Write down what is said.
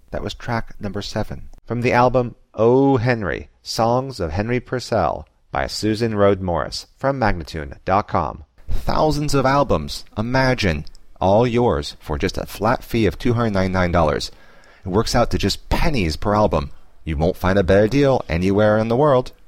That was track number 7. From the album Oh Henry, Songs of Henry Purcell by Susan Rhodes Morris from Magnatune.com. Thousands of albums, imagine, all yours for just a flat fee of $299. It works out to just pennies per album. You won't find a better deal anywhere in the world.